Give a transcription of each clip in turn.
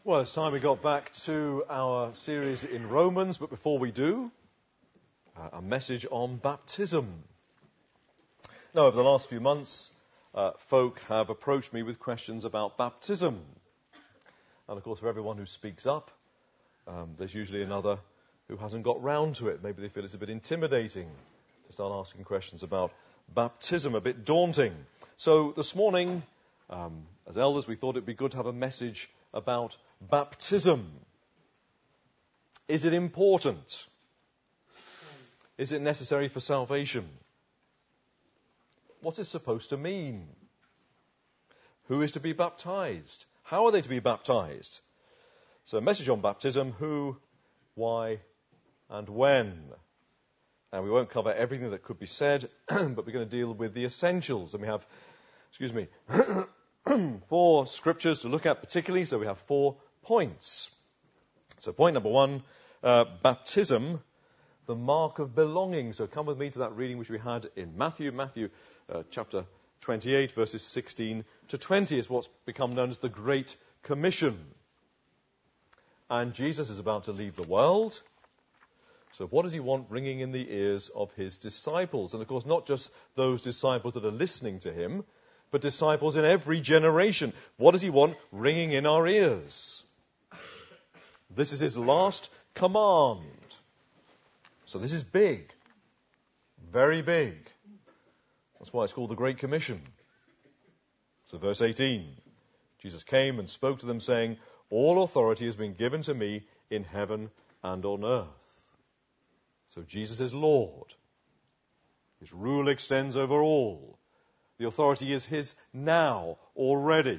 Well, it's time we got back to our series in Romans, but before we do, a message on baptism. Now, over the last few months, folk have approached me with questions about baptism. And of course, for everyone who speaks up, there's usually another who hasn't got round to it. Maybe they feel it's a bit intimidating to start asking questions about baptism, a bit daunting. So this morning, as elders, we thought it'd be good to have a message about baptism. Is it important? Is it necessary for salvation? What's it supposed to mean? Who is to be baptized? How are they to be baptized? So a message on baptism: who, why, and when. And we won't cover everything that could be said, but we're going to deal with the essentials. And we have, 4 scriptures to look at particularly, so we have 4 points. So point number 1, baptism, the mark of belonging. So come with me to that reading which we had in Matthew chapter 28, verses 16 to 20 is what's become known as the Great Commission. And Jesus is about to leave the world. So what does he want ringing in the ears of his disciples? And of course, not just those disciples that are listening to him, but disciples in every generation. What does he want ringing in our ears? This is his last command. So this is big. Very big. That's why it's called the Great Commission. So verse 18. Jesus came and spoke to them, saying, "All authority has been given to me in heaven and on earth." So Jesus is Lord. His rule extends over all. The authority is his now, already.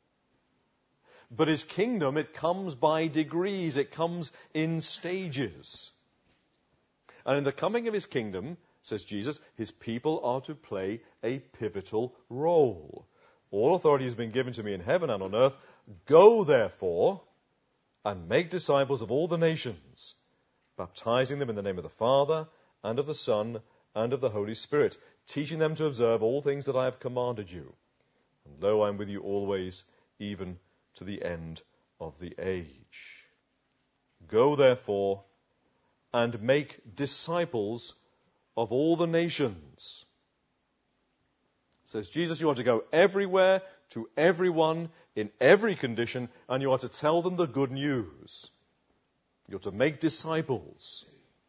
But his kingdom, it comes by degrees. It comes in stages. And in the coming of his kingdom, says Jesus, his people are to play a pivotal role. All authority has been given to me in heaven and on earth. Go, therefore, and make disciples of all the nations, baptizing them in the name of the Father, and of the Son, and of the Holy Spirit, teaching them to observe all things that I have commanded you. And lo, I am with you always, even to the end of the age. Go, therefore, and make disciples of all the nations. Says Jesus, you are to go everywhere, to everyone, in every condition, and you are to tell them the good news. You're to make disciples.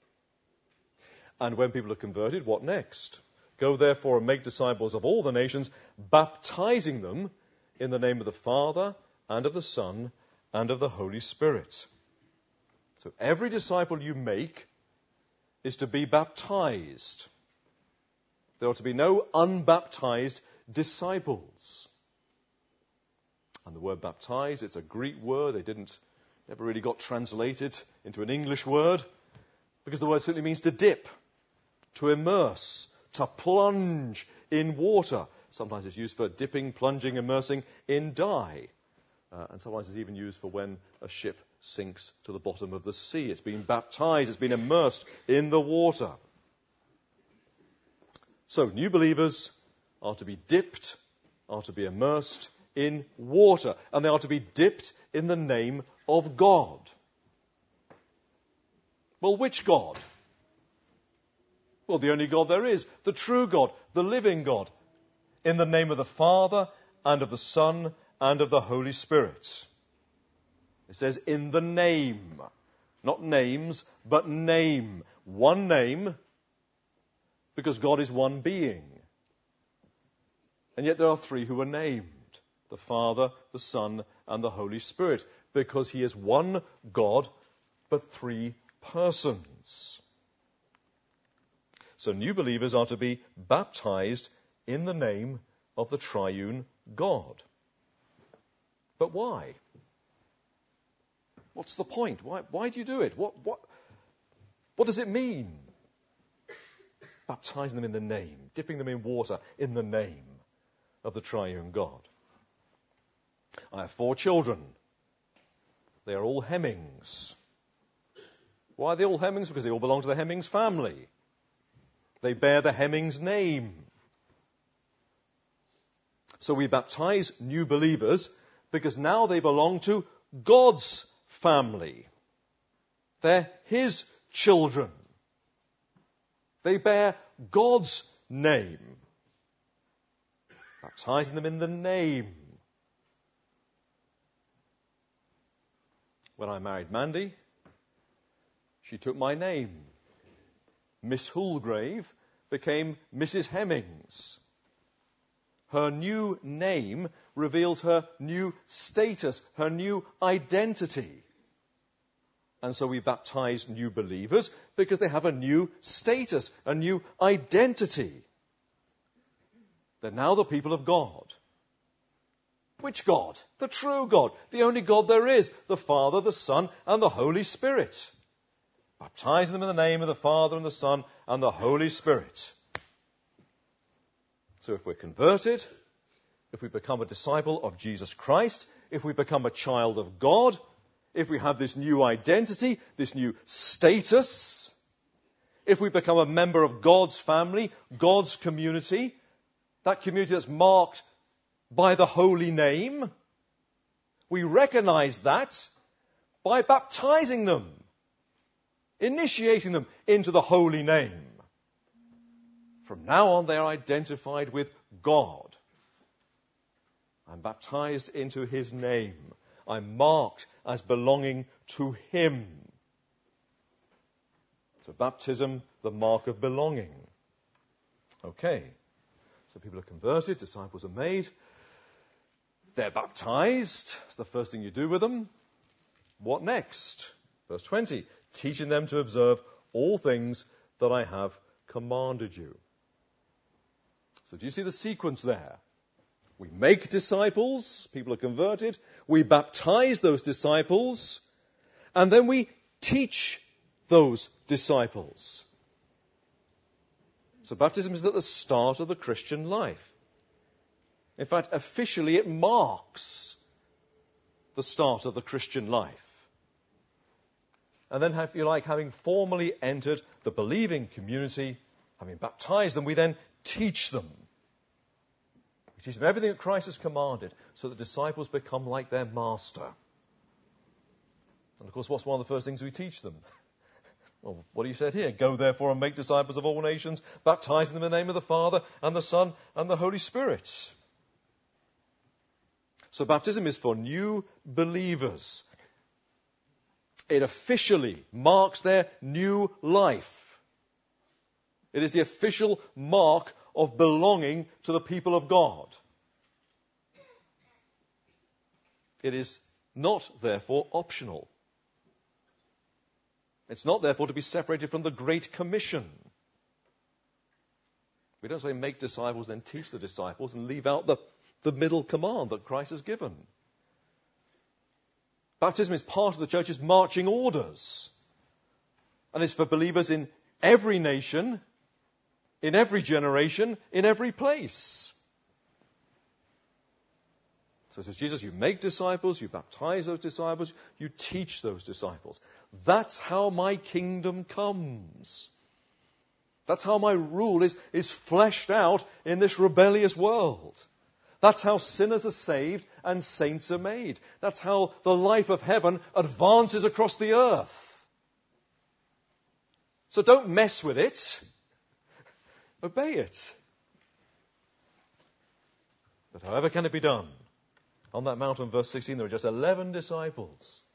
And when people are converted, what next? Go therefore and make disciples of all the nations, baptizing them in the name of the Father and of the Son and of the Holy Spirit. So every disciple you make is to be baptized. There are to be no unbaptized disciples. And the word baptize, it's a Greek word. Never really got translated into an English word, because the word simply means to dip, to immerse, to plunge in water. Sometimes it's used for dipping, plunging, immersing in dye. And sometimes it's even used for when a ship sinks to the bottom of the sea. It's been baptized, it's been immersed in the water. So new believers are to be dipped, are to be immersed in water, and they are to be dipped in the name of God. Well, which God? Well, the only God there is, the true God, the living God, in the name of the Father and of the Son and of the Holy Spirit. It says in the name, not names, but name. One name, because God is one being. And yet there are 3 who are named, the Father, the Son, and the Holy Spirit, because he is one God, but 3 persons. So new believers are to be baptized in the name of the triune God. But why? What's the point? Why do you do it? What does it mean? Baptizing them in the name, dipping them in water in the name of the triune God. I have 4 children. They are all Hemmings. Why are they all Hemmings? Because they all belong to the Hemmings family. They bear the Hemmings name. So we baptize new believers because now they belong to God's family. They're his children. They bear God's name. Baptizing them in the name. When I married Mandy, she took my name. Miss Hulgrave became Mrs. Hemmings. Her new name revealed her new status, her new identity. And so we baptize new believers because they have a new status, a new identity. They're now the people of God. Which God? The true God, the only God there is, the Father, the Son, and the Holy Spirit. Baptizing them in the name of the Father and the Son and the Holy Spirit. So if we're converted, if we become a disciple of Jesus Christ, if we become a child of God, if we have this new identity, this new status, if we become a member of God's family, God's community, that community that's marked by the holy name, we recognize that by baptizing them, initiating them into the holy name. From now on, they are identified with God. I'm baptized into his name. I'm marked as belonging to him. So baptism, the mark of belonging. Okay. So people are converted, disciples are made. They're baptized. That's the first thing you do with them. What next? Verse 20. Teaching them to observe all things that I have commanded you. So do you see the sequence there? We make disciples, people are converted, we baptize those disciples, and then we teach those disciples. So baptism is at the start of the Christian life. In fact, officially it marks the start of the Christian life. And then, if you like, having formally entered the believing community, having baptized them, we then teach them. We teach them everything that Christ has commanded, so that disciples become like their master. And of course, what's one of the first things we teach them? Well, what he said here, go therefore and make disciples of all nations, baptizing them in the name of the Father and the Son and the Holy Spirit. So baptism is for new believers. It officially marks their new life. It is the official mark of belonging to the people of God. It is not, therefore, optional. It's not, therefore, to be separated from the Great Commission. We don't say make disciples, then teach the disciples, and leave out the middle command that Christ has given. Baptism is part of the church's marching orders. And it's for believers in every nation, in every generation, in every place. So says Jesus, you make disciples, you baptize those disciples, you teach those disciples. That's how my kingdom comes. That's how my rule is fleshed out in this rebellious world. That's how sinners are saved and saints are made. That's how the life of heaven advances across the earth. So don't mess with it. Obey it. But however can it be done? On that mountain, verse 16, there were just 11 disciples.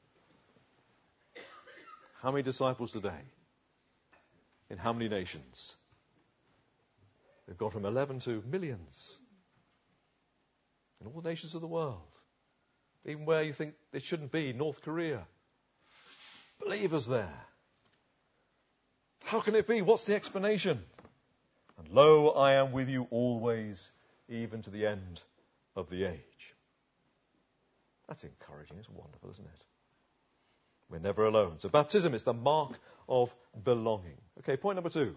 How many disciples today? In how many nations? They've gone from 11 to millions. In all the nations of the world. Even where you think it shouldn't be, North Korea. Believers there. How can it be? What's the explanation? And lo, I am with you always, even to the end of the age. That's encouraging. It's wonderful, isn't it? We're never alone. So baptism is the mark of belonging. Okay, point number 2.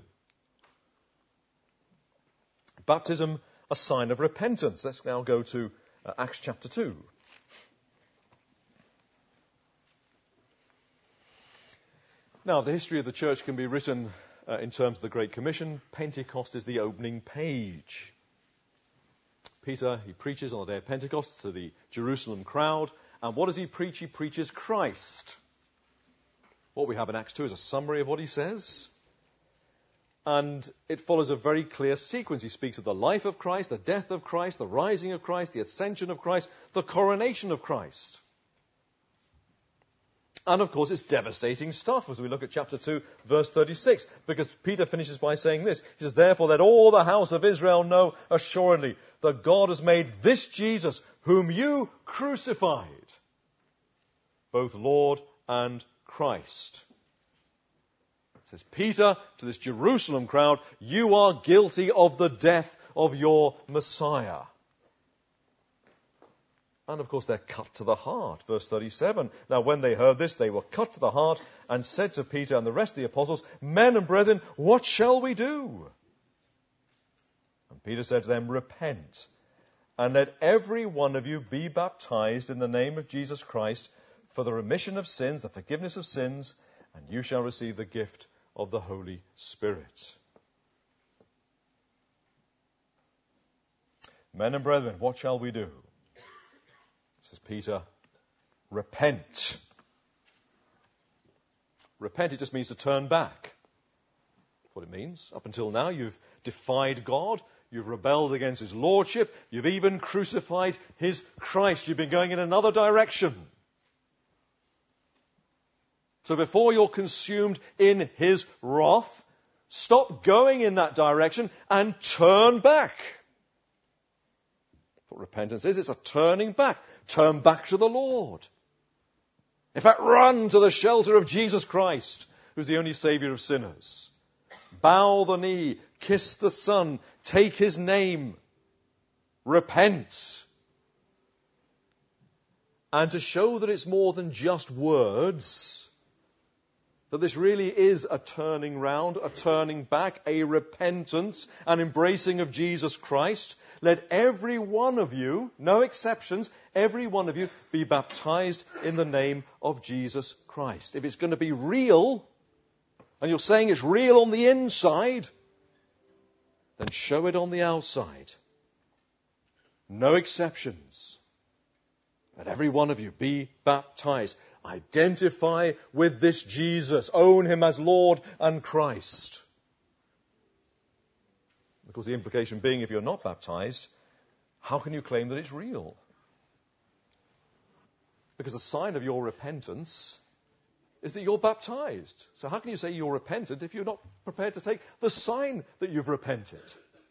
Baptism, a sign of repentance. Let's now go to Acts chapter 2. Now, the history of the church can be written in terms of the Great Commission. Pentecost is the opening page. Peter, he preaches on the day of Pentecost to the Jerusalem crowd, And what does he preach? He preaches Christ. What we have in Acts 2 is a summary of what he says. And it follows a very clear sequence. He speaks of the life of Christ, the death of Christ, the rising of Christ, the ascension of Christ, the coronation of Christ. And of course, it's devastating stuff as we look at chapter 2, verse 36, because Peter finishes by saying this. He says, therefore, let all the house of Israel know assuredly that God has made this Jesus, whom you crucified, both Lord and Christ. Says Peter to this Jerusalem crowd, you are guilty of the death of your Messiah. And of course they're cut to the heart. Verse 37. Now when they heard this, they were cut to the heart and said to Peter and the rest of the apostles, men and brethren, what shall we do? And Peter said to them, repent, and let every one of you be baptized in the name of Jesus Christ for the remission of sins, the forgiveness of sins, and you shall receive the gift of the Holy Spirit. Men and brethren, what shall we do? Says Peter, repent. Repent, it just means to turn back. That's what it means. Up until now, you've defied God. You've rebelled against his lordship. You've even crucified his Christ. You've been going in another direction. So before you're consumed in his wrath, stop going in that direction and turn back. That's what repentance is. It's a turning back. Turn back to the Lord. In fact, run to the shelter of Jesus Christ, who's the only Saviour of sinners. Bow the knee, kiss the Son, take his name, repent. And to show that it's more than just words, that this really is a turning round, a turning back, a repentance, an embracing of Jesus Christ, let every one of you, no exceptions, every one of you be baptized in the name of Jesus Christ. If it's going to be real, and you're saying it's real on the inside, then show it on the outside. No exceptions. Let every one of you be baptized. Identify with this Jesus. Own him as Lord and Christ. Of course, the implication being, if you're not baptized, how can you claim that it's real? Because the sign of your repentance is that you're baptized. So how can you say you're repentant if you're not prepared to take the sign that you've repented?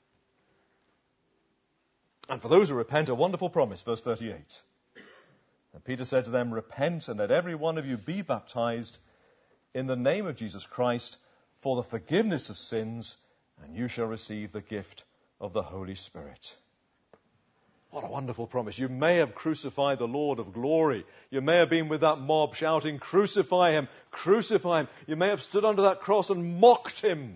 And for those who repent, a wonderful promise, verse 38. And Peter said to them, repent and let every one of you be baptized in the name of Jesus Christ for the forgiveness of sins, and you shall receive the gift of the Holy Spirit. What a wonderful promise. You may have crucified the Lord of glory. You may have been with that mob shouting, crucify him, crucify him. You may have stood under that cross and mocked him.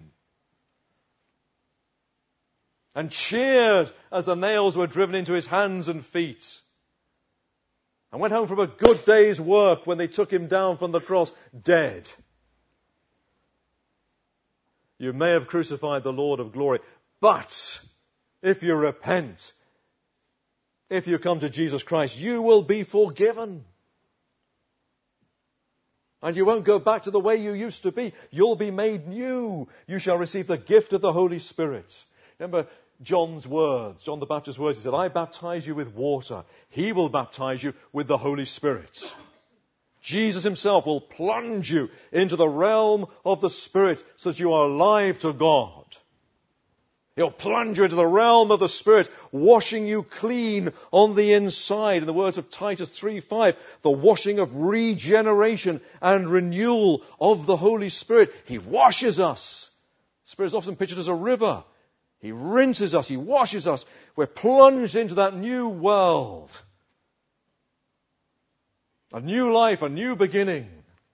And cheered as the nails were driven into his hands and feet. And went home from a good day's work when they took him down from the cross, dead. You may have crucified the Lord of glory, but if you repent, if you come to Jesus Christ, you will be forgiven. And you won't go back to the way you used to be. You'll be made new. You shall receive the gift of the Holy Spirit. Remember John's words, John the Baptist's words. He said, I baptize you with water. He will baptize you with the Holy Spirit. Jesus himself will plunge you into the realm of the Spirit so that you are alive to God. He'll plunge you into the realm of the Spirit, washing you clean on the inside. In the words of Titus 3:5, the washing of regeneration and renewal of the Holy Spirit. He washes us. The Spirit is often pictured as a river. He rinses us. He washes us. We're plunged into that new world. A new life, a new beginning.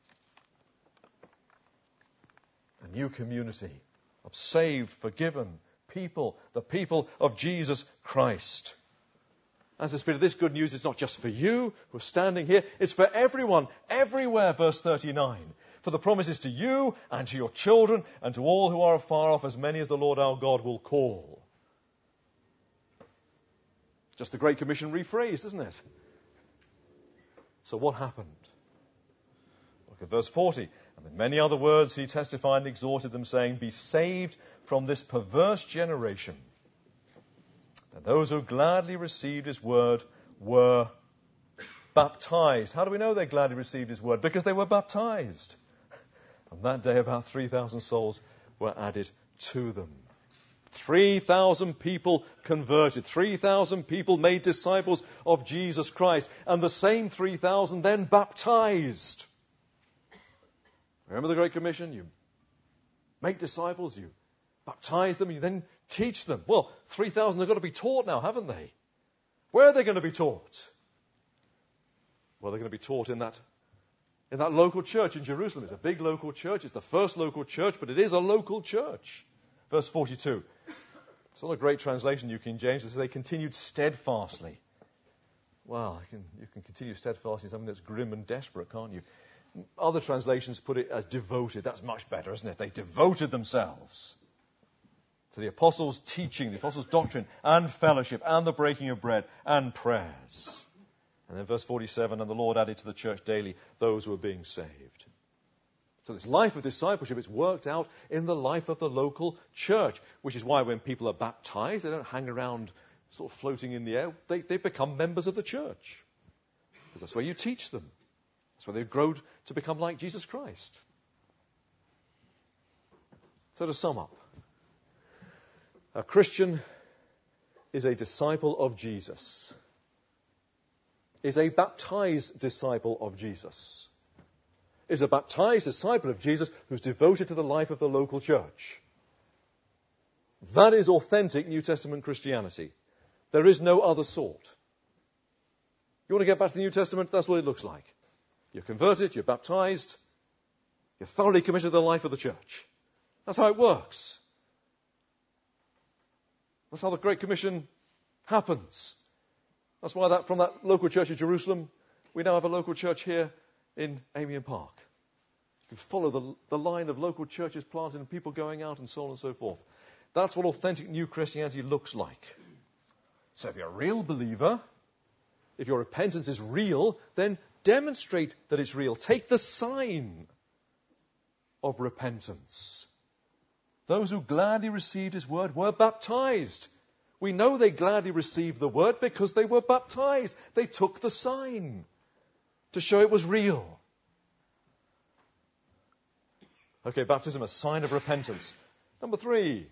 A new community of saved, forgiven people, the people of Jesus Christ. As the Spirit of this good news is not just for you who are standing here, it's for everyone, everywhere, verse 39. For the promise is to you and to your children and to all who are afar off, as many as the Lord our God will call. Just the Great Commission rephrased, isn't it? So what happened? Look at verse 40. And with many other words he testified and exhorted them, saying, be saved from this perverse generation. And those who gladly received his word were baptized. How do we know they gladly received his word? Because they were baptized. And that day about 3,000 souls were added to them. 3,000 people converted. 3,000 people made disciples of Jesus Christ. And the same 3,000 then baptized. Remember the Great Commission? You make disciples, you baptize them, you then teach them. Well, 3,000 have got to be taught now, haven't they? Where are they going to be taught? Well, they're going to be taught in that local church in Jerusalem. It's a big local church. It's the first local church, but it is a local church. Verse 42. It's not a great translation, New King James. It says they continued steadfastly. Well, you can continue steadfastly in something that's grim and desperate, can't you? Other translations put it as devoted. That's much better, isn't it? They devoted themselves to the apostles' teaching, the apostles' doctrine, and fellowship, and the breaking of bread, and prayers. And then verse 47, and the Lord added to the church daily those who were being saved. So this life of discipleship, it's worked out in the life of the local church, which is why when people are baptized, they don't hang around sort of floating in the air. They become members of the church. Because that's where you teach them. That's where they grow to become like Jesus Christ. So to sum up, a Christian is a disciple of Jesus, is a baptized disciple of Jesus, is a baptized disciple of Jesus who's devoted to the life of the local church. That is authentic New Testament Christianity. There is no other sort. You want to get back to the New Testament? That's what it looks like. You're converted, you're baptized, you're thoroughly committed to the life of the church. That's how it works. That's how the Great Commission happens. That's why from that local church in Jerusalem, we now have a local church here in Amiens Park. You can follow the line of local churches planted and people going out and so on and so forth. That's what authentic new Christianity looks like. So if you're a real believer, if your repentance is real, then demonstrate that it's real. Take the sign of repentance. Those who gladly received his word were baptized. We know they gladly received the word because they were baptized. They took the sign to show it was real. Okay, baptism, a sign of repentance. Number 3.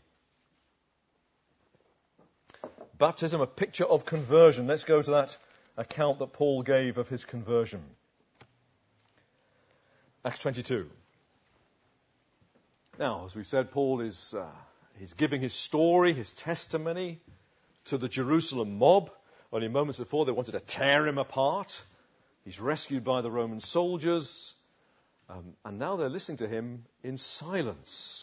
Baptism, a picture of conversion. Let's go to that account that Paul gave of his conversion. Acts 22. Now, as we've said, Paul is he's giving his story, his testimony to the Jerusalem mob. Only moments before, they wanted to tear him apart. He's rescued by the Roman soldiers. And now they're listening to him in silence.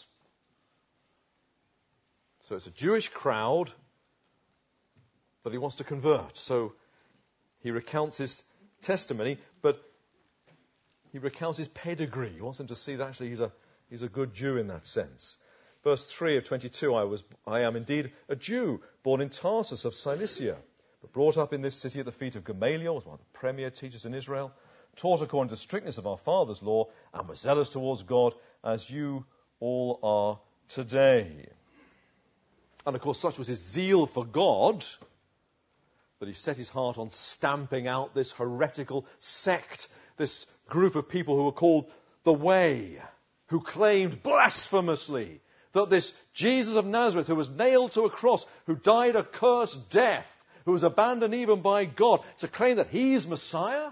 So it's a Jewish crowd, but he wants to convert. So he recounts his testimony, but he recounts his pedigree. He wants them to see that actually he's a good Jew in that sense. Verse 3 of 22, I am indeed a Jew, born in Tarsus of Cilicia, but brought up in this city at the feet of Gamaliel, was one of the premier teachers in Israel, taught according to the strictness of our father's law, and was zealous towards God, as you all are today. And of course, such was his zeal for God, that he set his heart on stamping out this heretical sect, this group of people who were called the Way, who claimed blasphemously that this Jesus of Nazareth, who was nailed to a cross, who died a cursed death, who was abandoned even by God, to claim that he's Messiah?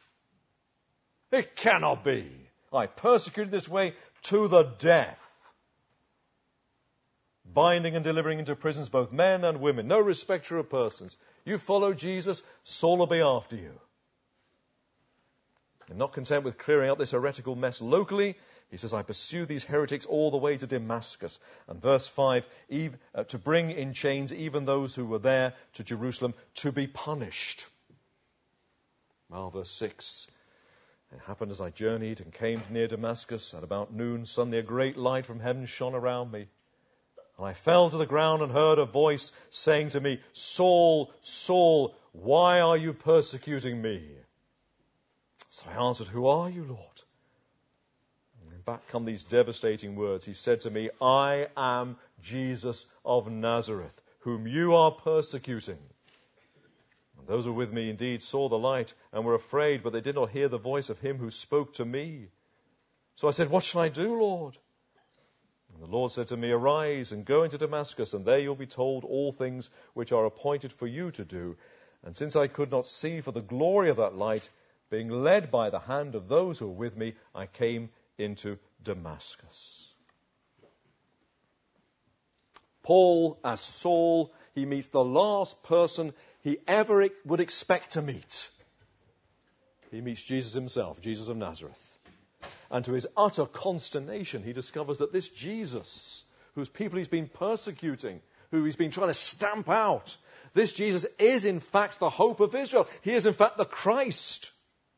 It cannot be. I persecuted this way to the death, binding and delivering into prisons both men and women, no respecter of persons. You follow Jesus, Saul will be after you. And not content with clearing up this heretical mess locally, he says, I pursue these heretics all the way to Damascus. And verse 5, to bring in chains even those who were there to Jerusalem to be punished. Well, verse 6, it happened as I journeyed and came near Damascus, at about noon, suddenly a great light from heaven shone around me. And I fell to the ground and heard a voice saying to me, Saul, Saul, why are you persecuting me? So I answered, who are you, Lord? And back come these devastating words. He said to me, I am Jesus of Nazareth, whom you are persecuting. And those who were with me indeed saw the light and were afraid, but they did not hear the voice of him who spoke to me. So I said, what shall I do, Lord? And the Lord said to me, arise and go into Damascus, and there you'll be told all things which are appointed for you to do. And since I could not see for the glory of that light, being led by the hand of those who were with me, I came into Damascus. Paul, as Saul, he meets the last person he ever would expect to meet. He meets Jesus himself, Jesus of Nazareth. And to his utter consternation, he discovers that this Jesus, whose people he's been persecuting, who he's been trying to stamp out, this Jesus is in fact the hope of Israel. He is in fact the Christ.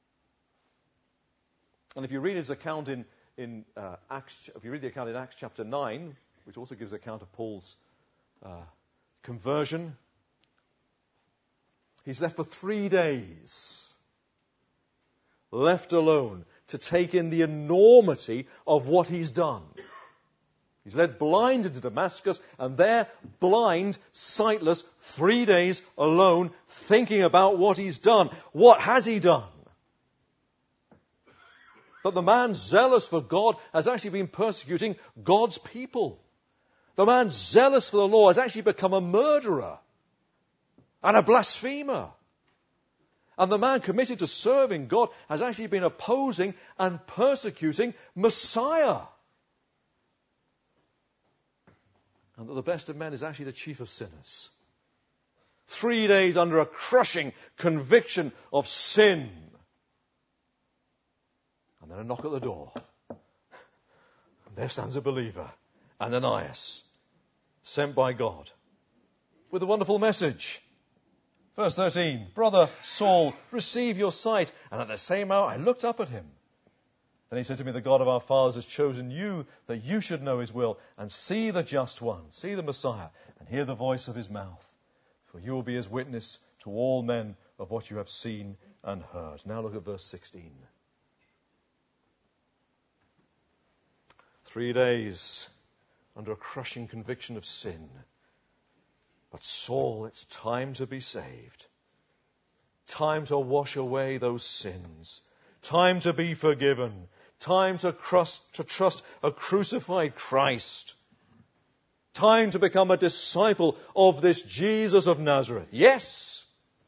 And if you read his account in Acts, if you read the account in Acts chapter 9, which also gives account of Paul's conversion, he's left for 3 days, left alone to take in the enormity of what he's done. He's led blind into Damascus, and there, blind, sightless, 3 days alone, thinking about what he's done. What has he done? That the man zealous for God has actually been persecuting God's people. The man zealous for the law has actually become a murderer and a blasphemer. And the man committed to serving God has actually been opposing and persecuting Messiah. And that the best of men is actually the chief of sinners. 3 days under a crushing conviction of sin. And then a knock at the door. And there stands a believer, Ananias, sent by God, with a wonderful message. Verse 13, brother Saul, receive your sight. And at the same hour I looked up at him. Then he said to me, the God of our fathers has chosen you that you should know his will and see the just one, see the Messiah, and hear the voice of his mouth. For you will be his witness to all men of what you have seen and heard. Now look at verse 16. 3 days under a crushing conviction of sin. But Saul, it's time to be saved. Time to wash away those sins. Time to be forgiven. Time to trust a crucified Christ. Time to become a disciple of this Jesus of Nazareth. Yes.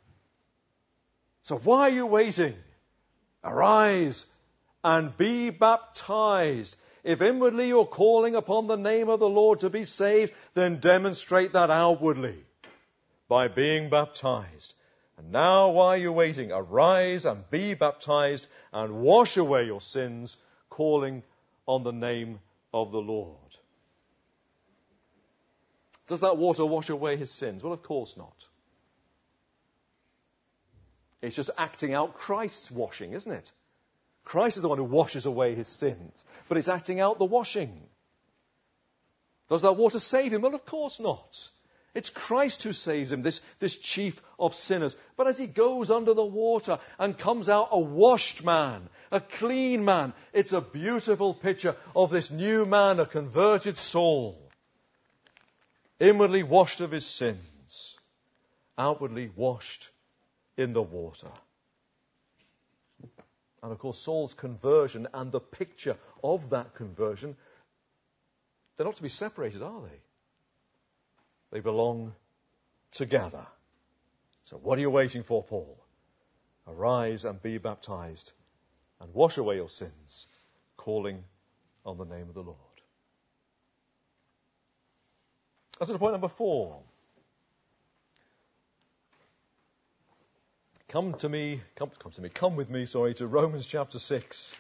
So why are you waiting? Arise and be baptized. If inwardly you're calling upon the name of the Lord to be saved, then demonstrate that outwardly by being baptized. And now, why are you waiting? Arise and be baptized and wash away your sins, calling on the name of the Lord. Does that water wash away his sins? Well, of course not. It's just acting out Christ's washing, isn't it? Christ is the one who washes away his sins, but it's acting out the washing. Does that water save him? Well, of course not. It's Christ who saves him, this chief of sinners. But as he goes under the water and comes out a washed man, a clean man, it's a beautiful picture of this new man, a converted soul, inwardly washed of his sins, outwardly washed in the water. And of course, Saul's conversion and the picture of that conversion, they're not to be separated, are they? They belong together. So what are you waiting for, Paul? Arise and be baptized and wash away your sins, calling on the name of the Lord. That's to point number 4. Come with me, to Romans chapter 6,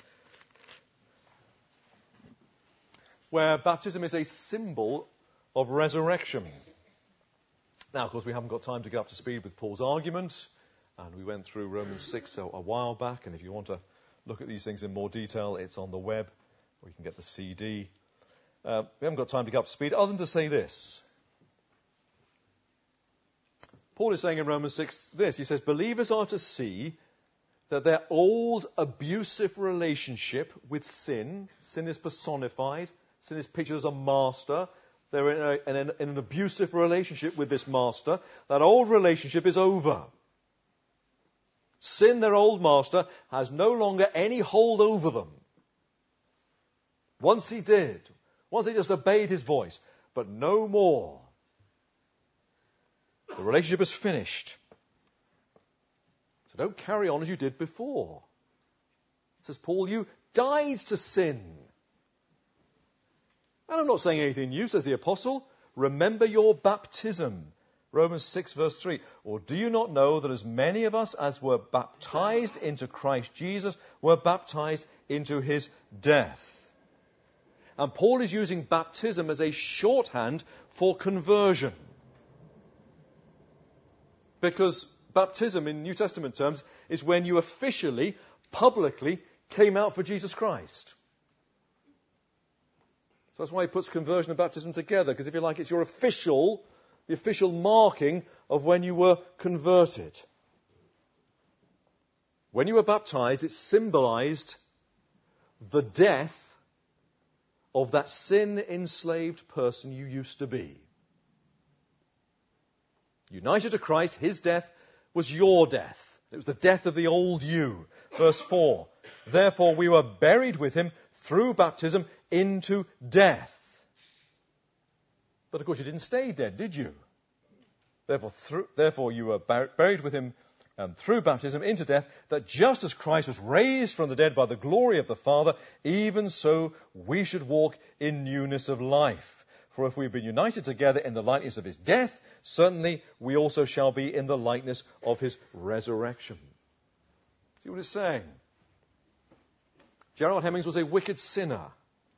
where baptism is a symbol of resurrection. Now, of course, we haven't got time to get up to speed with Paul's argument, and we went through Romans 6 a while back, and if you want to look at these things in more detail, it's on the web, or you can get the CD. We haven't got time to get up to speed, other than to say this. Paul is saying in Romans 6 this. He says, believers are to see that their old abusive relationship with sin is personified, sin is pictured as a master, they're in an abusive relationship with this master, that old relationship is over. Sin, their old master, has no longer any hold over them. Once he did. Once they just obeyed his voice. But no more. The relationship is finished. So don't carry on as you did before. Says Paul, you died to sin. And I'm not saying anything new, says the apostle. Remember your baptism. Romans 6 verse 3. Or do you not know that as many of us as were baptized into Christ Jesus were baptized into his death? And Paul is using baptism as a shorthand for conversion. Because baptism in New Testament terms is when you officially, publicly came out for Jesus Christ. So that's why he puts conversion and baptism together, because if you like, it's your the official marking of when you were converted. When you were baptized, it symbolized the death of that sin-enslaved person you used to be. United to Christ, his death was your death. It was the death of the old you. Verse 4. Therefore we were buried with him through baptism into death. But of course you didn't stay dead, did you? Therefore you were buried with him through baptism into death, that just as Christ was raised from the dead by the glory of the Father, even so we should walk in newness of life. For if we've been united together in the likeness of his death, certainly we also shall be in the likeness of his resurrection. See what it's saying? Gerard Hemmings was a wicked sinner.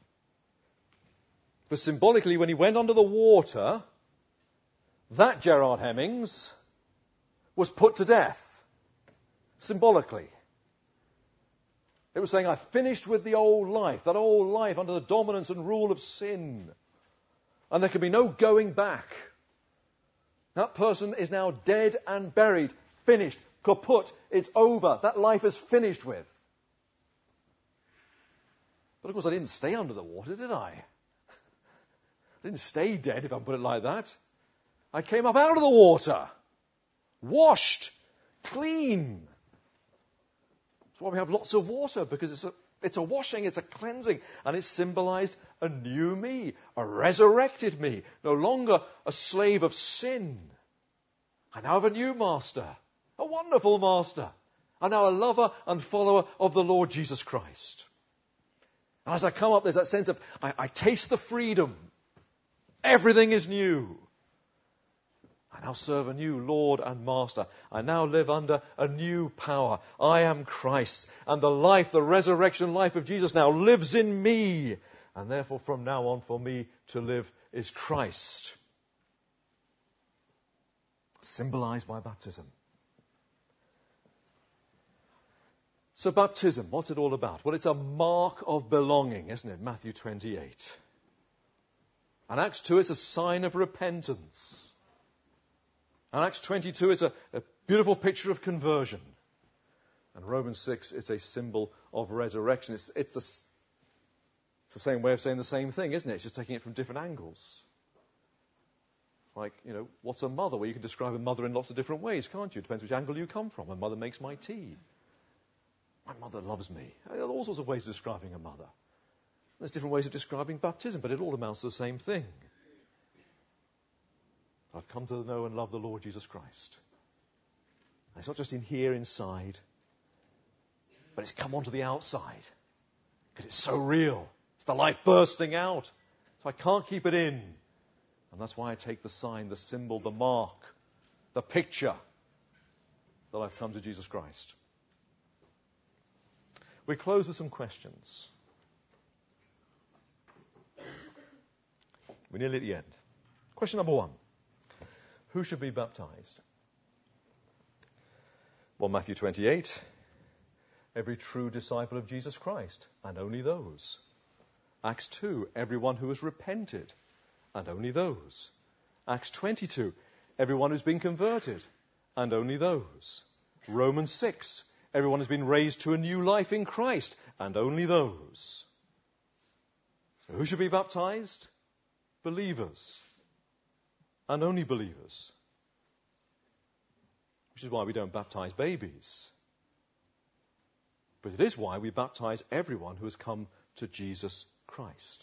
But symbolically, when he went under the water, that Gerard Hemmings was put to death. Symbolically. It was saying, I finished with the old life, that old life under the dominance and rule of sin. And there can be no going back. That person is now dead and buried, finished, kaput, it's over. That life is finished with. But of course I didn't stay under the water, did I? I didn't stay dead, if I put it like that. I came up out of the water. Washed. Clean. That's why we have lots of water, because it's a washing, it's a cleansing, and it symbolized a new me, a resurrected me, no longer a slave of sin. I now have a new master, a wonderful master, and now a lover and follower of the Lord Jesus Christ. And as I come up, there's that sense of, I taste the freedom. Everything is new. I now serve a new Lord and Master. I now live under a new power. I am Christ. And the life, the resurrection life of Jesus now lives in me. And therefore from now on for me to live is Christ. Symbolized by baptism. So baptism, what's it all about? Well, it's a mark of belonging, isn't it? Matthew 28. And Acts 2, it's a sign of repentance. And Acts 22, it's a beautiful picture of conversion. And Romans 6, it's a symbol of resurrection. It's the same way of saying the same thing, isn't it? It's just taking it from different angles. Like, what's a mother? Well, you can describe a mother in lots of different ways, can't you? It depends which angle you come from. My mother makes my tea. My mother loves me. There are all sorts of ways of describing a mother. There's different ways of describing baptism, but it all amounts to the same thing. I've come to know and love the Lord Jesus Christ. And it's not just in here inside, but it's come onto the outside. Because it's so real. It's the life bursting out. So I can't keep it in. And that's why I take the sign, the symbol, the mark, the picture that I've come to Jesus Christ. We close with some questions. We're nearly at the end. Question number 1. Who should be baptized? Well, Matthew 28, every true disciple of Jesus Christ, and only those. Acts 2, everyone who has repented, and only those. Acts 22, everyone who's been converted, and only those. Romans 6, Everyone has been raised to a new life in Christ, and only those. So who should be baptized? Believers. And only believers. Which is why we don't baptize babies. But it is why we baptize everyone who has come to Jesus Christ.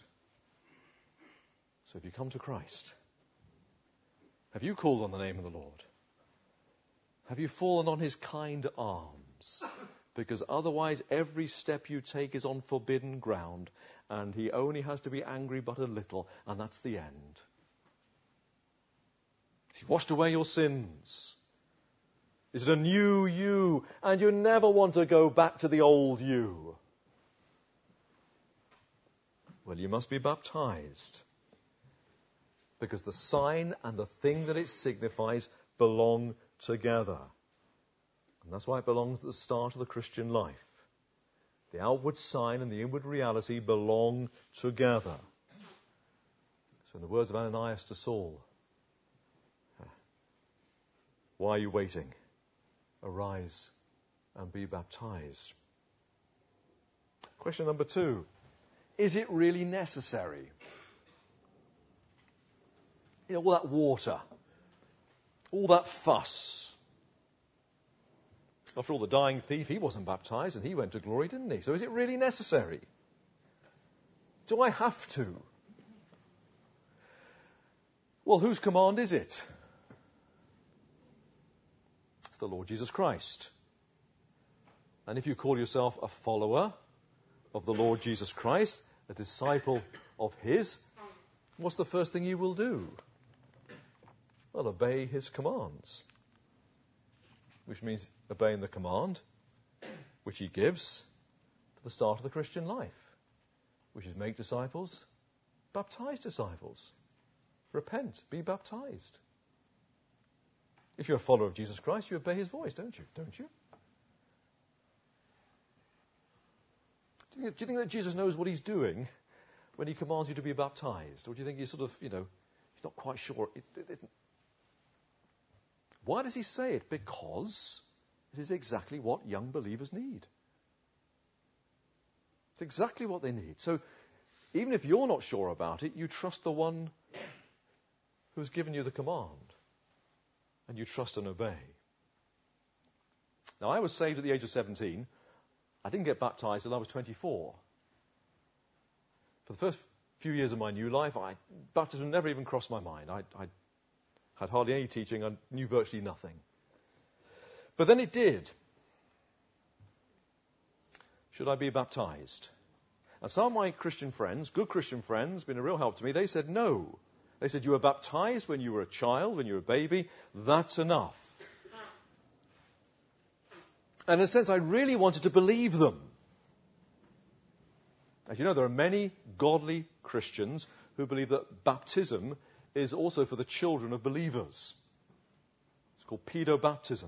So if you come to Christ, have you called on the name of the Lord? Have you fallen on his kind arms? Because otherwise every step you take is on forbidden ground, and he only has to be angry but a little, and that's the end. He's washed away your sins. Is it a new you? And you never want to go back to the old you. Well, you must be baptized. Because the sign and the thing that it signifies belong together. And that's why it belongs at the start of the Christian life. The outward sign and the inward reality belong together. So in the words of Ananias to Saul, why are you waiting? Arise and be baptized. Question number 2. Is it really necessary? You know, all that water, all that fuss. After all, the dying thief, he wasn't baptized and he went to glory, didn't he? So is it really necessary? Do I have to? Well, whose command is it? It's the Lord Jesus Christ. And if you call yourself a follower of the Lord Jesus Christ, a disciple of his, what's the first thing you will do? Well, obey his commands. Which means obeying the command which he gives for the start of the Christian life, which is make disciples, baptize disciples. Repent, be baptized. If you're a follower of Jesus Christ, you obey his voice, don't you? Don't you? Do you think that Jesus knows what he's doing when he commands you to be baptized? Or do you think he's sort of, he's not quite sure? Why does he say it? Because it is exactly what young believers need. It's exactly what they need. So even if you're not sure about it, you trust the one who's given you the command. And you trust and obey. Now, I was saved at the age of 17. I didn't get baptized until I was 24. For the first few years of my new life, baptism never even crossed my mind. I had hardly any teaching. I knew virtually nothing. But then it did. Should I be baptized? And some of my Christian friends, good Christian friends, been a real help to me, they said no. They said, you were baptized when you were a child, when you were a baby. That's enough. And in a sense, I really wanted to believe them. As you know, there are many godly Christians who believe that baptism is also for the children of believers. It's called pedobaptism.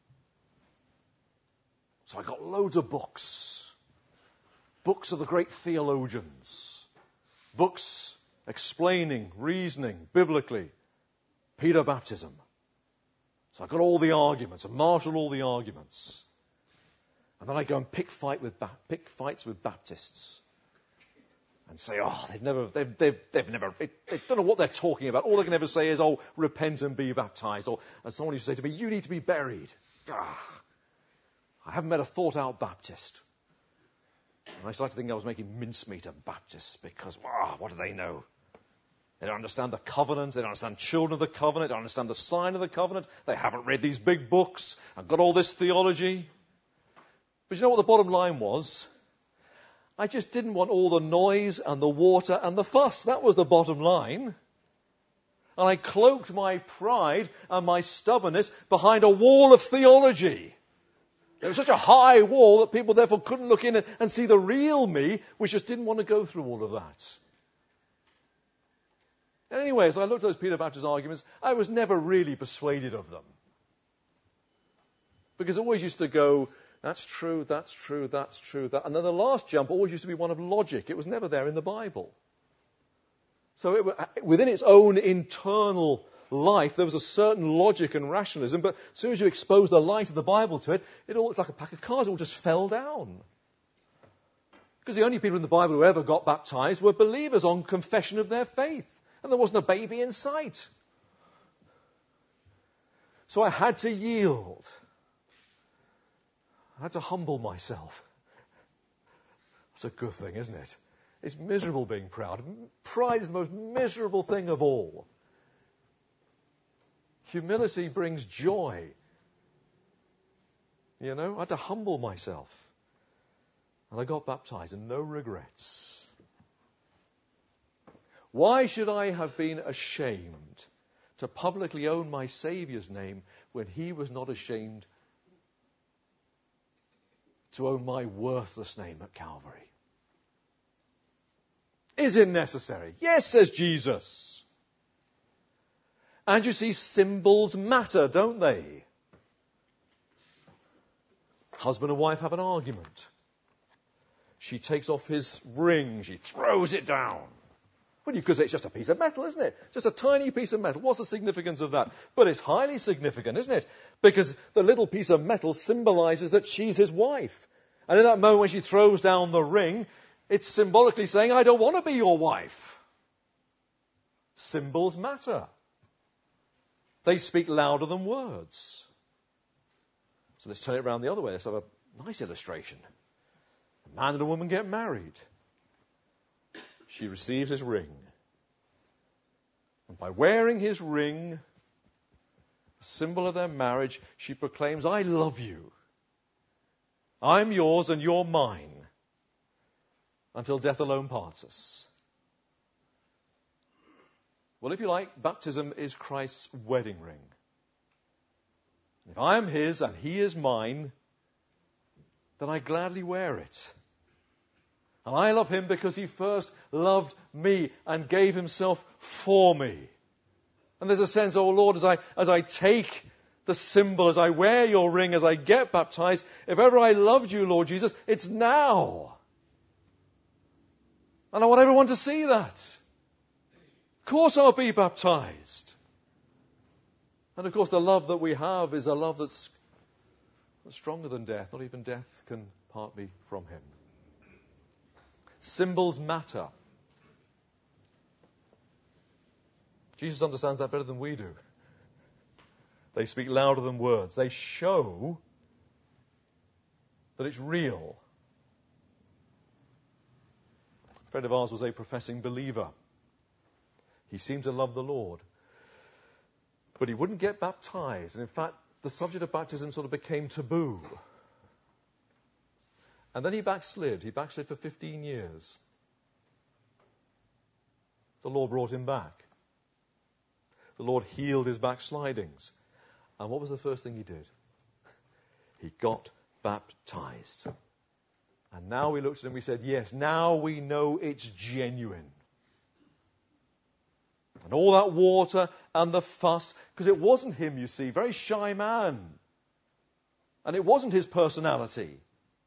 So I got loads of books. Books of the great theologians. Books explaining, reasoning, biblically, pedobaptism. So I got all the arguments, I marshaled all the arguments. And then I go and pick fights with Baptists. And say, they don't know what they're talking about. All they can ever say is, repent and be baptized. Or as someone used to say to me, you need to be buried. I haven't met a thought-out Baptist. And I started to think I was making mincemeat of Baptists because, what do they know? They don't understand the covenant. They don't understand children of the covenant. They don't understand the sign of the covenant. They haven't read these big books and got all this theology. But you know what the bottom line was? I just didn't want all the noise and the water and the fuss. That was the bottom line. And I cloaked my pride and my stubbornness behind a wall of theology. There was such a high wall that people therefore couldn't look in and see the real me, which just didn't want to go through all of that. And anyway, as I looked at those Pedobaptist arguments, I was never really persuaded of them. Because I always used to go, that's true, that's true, that's true, that. And then the last jump always used to be one of logic. It was never there in the Bible. So within its own internal life, there was a certain logic and rationalism, but as soon as you expose the light of the Bible to it, it all looks like a pack of cards. It all just fell down. Because the only people in the Bible who ever got baptized were believers on confession of their faith. And there wasn't a baby in sight. So I had to yield. I had to humble myself. That's a good thing, isn't it? It's miserable being proud. Pride is the most miserable thing of all. Humility brings joy. I had to humble myself. And I got baptized, and no regrets. Why should I have been ashamed to publicly own my Saviour's name when he was not ashamed to own my worthless name at Calvary? Is it necessary? Yes, says Jesus. And you see, symbols matter, don't they? Husband and wife have an argument. She takes off his ring. She throws it down. Well, you could say it's just a piece of metal, isn't it? Just a tiny piece of metal. What's the significance of that? But it's highly significant, isn't it? Because the little piece of metal symbolizes that she's his wife. And in that moment when she throws down the ring, it's symbolically saying, I don't want to be your wife. Symbols matter. They speak louder than words. So let's turn it around the other way. Let's have a nice illustration. A man and a woman get married. She receives his ring. And by wearing his ring, a symbol of their marriage, she proclaims, I love you. I'm yours and you're mine. Until death alone parts us. Well, if you like, baptism is Christ's wedding ring. If I am his and he is mine, then I gladly wear it. And I love him because he first loved me and gave himself for me. And there's a sense, oh Lord, as I take the symbol, as I wear your ring, as I get baptized, if ever I loved you, Lord Jesus, it's now. And I want everyone to see that. Of course I'll be baptized. And of course the love that we have is a love that's stronger than death. Not even death can part me from him. Symbols matter. Jesus understands that better than we do. They speak louder than words. They show that it's real. A friend of ours was a professing believer. He seemed to love the Lord. But he wouldn't get baptized. And in fact, the subject of baptism sort of became taboo. And then he backslid. He backslid for 15 years. The Lord brought him back. The Lord healed his backslidings. And what was the first thing he did? He got baptized. And now we looked at him and we said, yes, now we know it's genuine. And all that water and the fuss, because it wasn't him, you see, very shy man. And it wasn't his personality.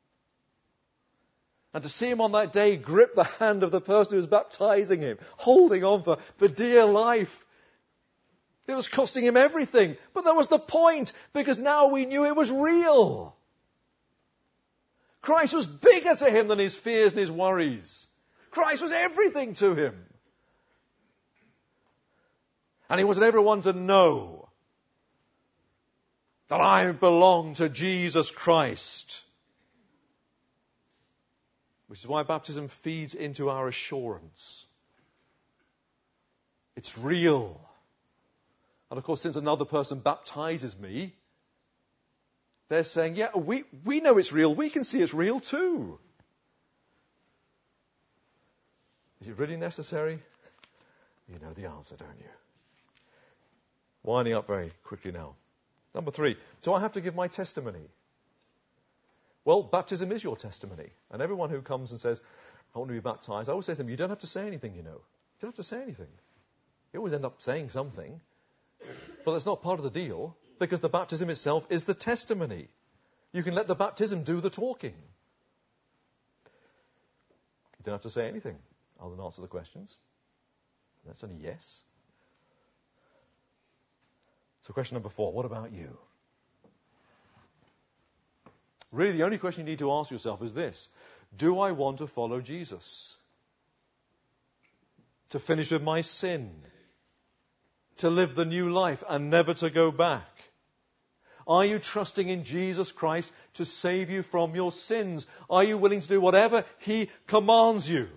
And to see him on that day grip the hand of the person who was baptizing him, holding on for dear life. It was costing him everything. But that was the point, because now we knew it was real. Christ was bigger to him than his fears and his worries. Christ was everything to him. And he wanted everyone to know that I belong to Jesus Christ. Which is why baptism feeds into our assurance. It's real. And of course, since another person baptizes me, they're saying, yeah, we know it's real. We can see it's real too. Is it really necessary? You know the answer, don't you? Winding up very quickly now. Number 3, do I have to give my testimony? Well, baptism is your testimony. And everyone who comes and says, I want to be baptized, I always say to them, you don't have to say anything, you know. You don't have to say anything. You always end up saying something. But that's not part of the deal, because the baptism itself is the testimony. You can let the baptism do the talking. You don't have to say anything other than answer the questions. That's only yes. So question number 4, what about you? Really, the only question you need to ask yourself is this: do I want to follow Jesus? To finish with my sin? To live the new life and never to go back? Are you trusting in Jesus Christ to save you from your sins? Are you willing to do whatever He commands you?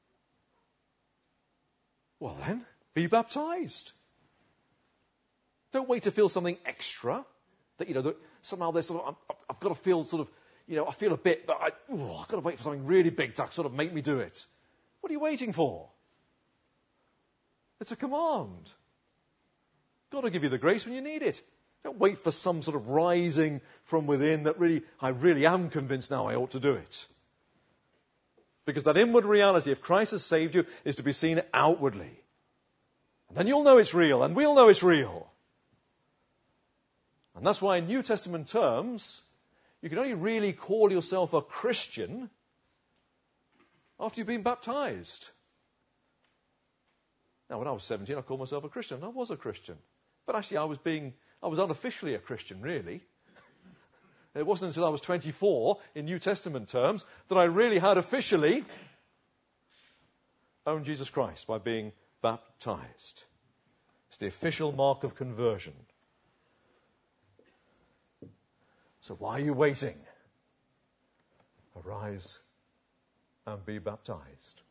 Well then, be baptized. Don't wait to feel something extra. That somehow there's sort of, I've got to feel sort of, I feel a bit, but I've got to wait for something really big to sort of make me do it. What are you waiting for? It's a command. God will give you the grace when you need it. Don't wait for some sort of rising from within that I really am convinced now I ought to do it. Because that inward reality, if Christ has saved you, is to be seen outwardly. And then you'll know it's real, and we'll know it's real. And that's why in New Testament terms, you can only really call yourself a Christian after you've been baptized. Now, when I was 17, I called myself a Christian. I was a Christian. But actually, I was unofficially a Christian, really. It wasn't until I was 24, in New Testament terms, that I really had officially owned Jesus Christ by being baptized. It's the official mark of conversion. So why are you waiting? Arise and be baptized.